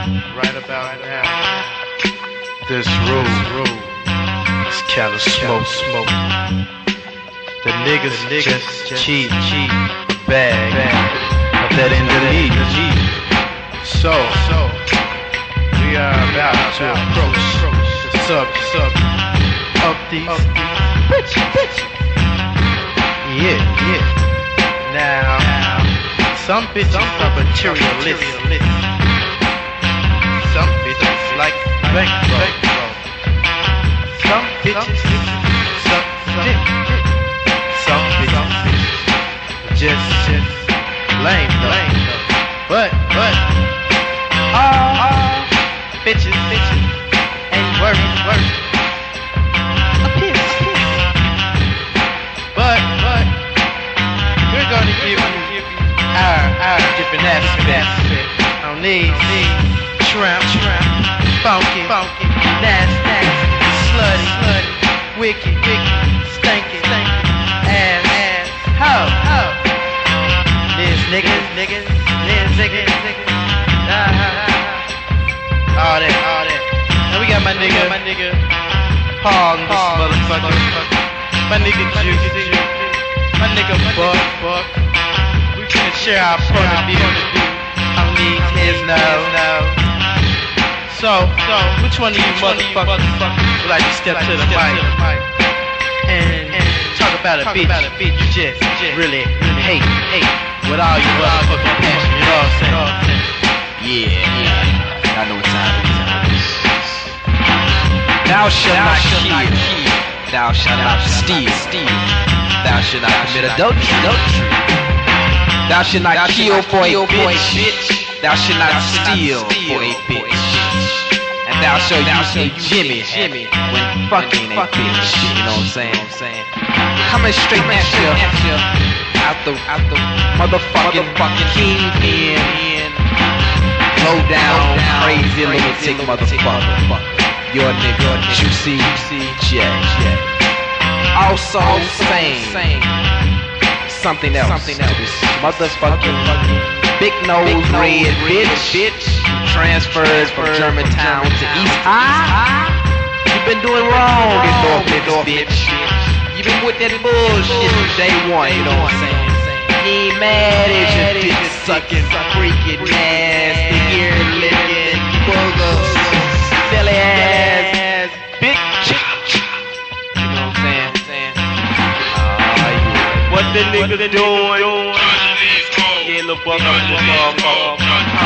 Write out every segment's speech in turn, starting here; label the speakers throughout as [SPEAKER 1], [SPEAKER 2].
[SPEAKER 1] Right about now, this room is kinda smoke. The niggas just cheap bag of that Indonesia. So we are about to approach the subject of these bitches. Yeah. Now, some bitches are materialistic. Some bitches like bankroll. Some bitches suck dick. Some bitches just lame though. But all bitches ain't worth a piss. But we're gonna give you our different aspects on these tramp, funky, nasty, slutty, wicked, stinky, and ho. This niggas, all that. Now we got my nigga Paul in this motherfucker. My nigga Juicy, my nigga Buck. We finna share our point of view on these heads now. So, which one of you motherfuckers would like to step to the mic and talk about a bitch you just really hate with all your motherfucking passion, you know what I'm saying?
[SPEAKER 2] Yeah, I know what time it is. Thou shalt not kill, thou shalt not steal, thou shalt not commit adultery, thou shalt not kill for a bitch, thou shalt not steal for a bitch, and thou shalt use a Jimmy when fucking a bitch, you know what I'm saying? Coming straight at you, out the motherfucking kingpin, low down, crazy lunatic motherfucker. Your nigga Juicy J. Also saying something else to this motherfucking big nose red bitch transferred from Germantown to East High. You been doing wrong in North Memphis, bitch. You been with that bullshit from day one, you know what I'm saying? You ain't mad at your dick sucking, freaking nasty, ear licking, booger, silly ass bitch. You know what I'm saying? What the nigga doing? Yeah, little buck up the motherfucker.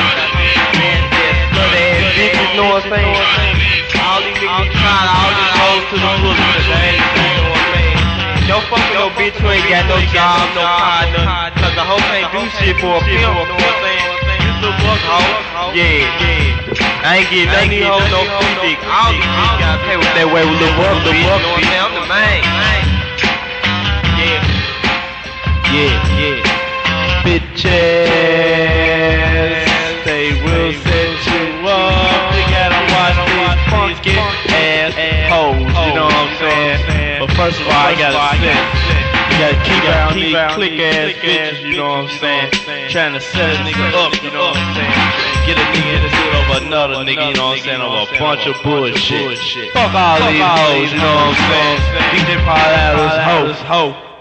[SPEAKER 2] Bitches, you know what I'm saying? All these niggas trying all these hoes to the bullet today. Don't fuck with no bitch who ain't got no job, no partner. Cause the hoe can't do shit for a pimp, you know what I'm saying? This little buck hoe, yeah. I ain't getting none of these hoes no free dick. All these bitches gotta pay with that way with little buck, bitch, you know what I'm saying? I'm the man. Yeah. Bitches, they will set you up. You gotta watch these funky ass hoes, you know what I'm saying? But first of all, I gotta say, you gotta keep out these click ass bitches, you know what I'm saying? Trying to set a nigga up, you know what I'm saying? Get a nigga to sit over another nigga, you know what I'm saying? Over a bunch of bullshit. Fuck all these hoes, you know what I'm saying? DJ Paul out of this hoe.